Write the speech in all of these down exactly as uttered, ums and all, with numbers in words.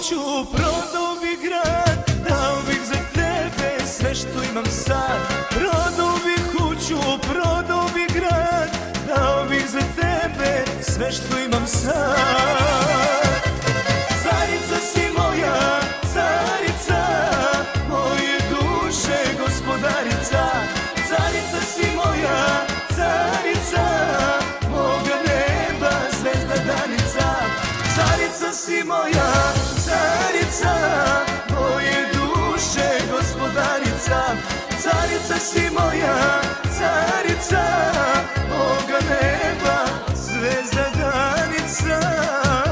kuću, prodao bi grad, dao bih za tebe sve što imam sad. Prodao bih kuću, prodao bih grad, dao bih za tebe sve što imam sad. Carica si moja, carica, moje duše gospodarica. Carica si moja, carica, moga neba zvezda danica. Carica si moja, carica, moje duše gospodarica. Carica si moja, carica, moga neba zvezda danica.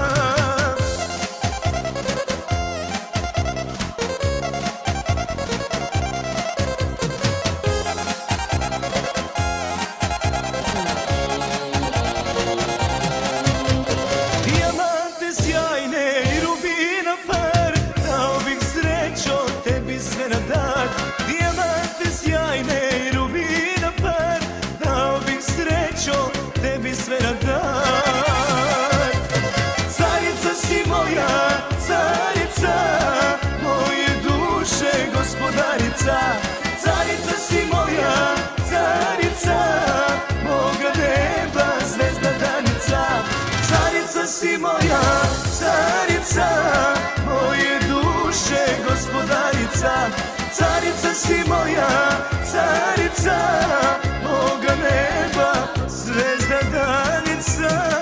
Dijamante sjajne i rubina par, dao bih srećo tebi sve na dar. Carica si moja, carica, moje duše gospodarica. Carica si moja, carica, moga neba zvezda danica. Carica si moja, carica, moje duše gospodarica. Carica si moja, carica, moga neba zvezda danica.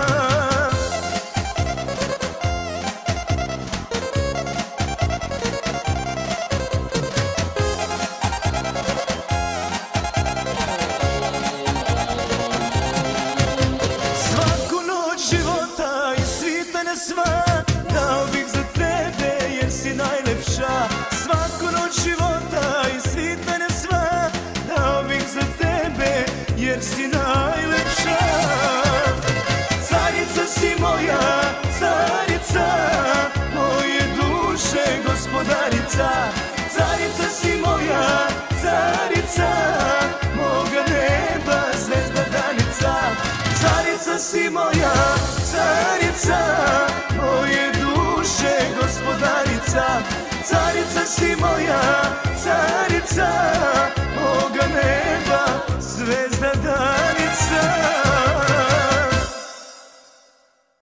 Svaku noć života i svitanja sva, dao bih za tebe jer si najlepša. Svaku noć života i svitanja sva, dao bih za tebe jer si najlepša. Carica si moja, carica, moje duše gospodarica. Carica si moja, carica, moga neba zvezda danica. Carica si moja, carica, moje duše gospodarica. Carica si moja, carica, moga neba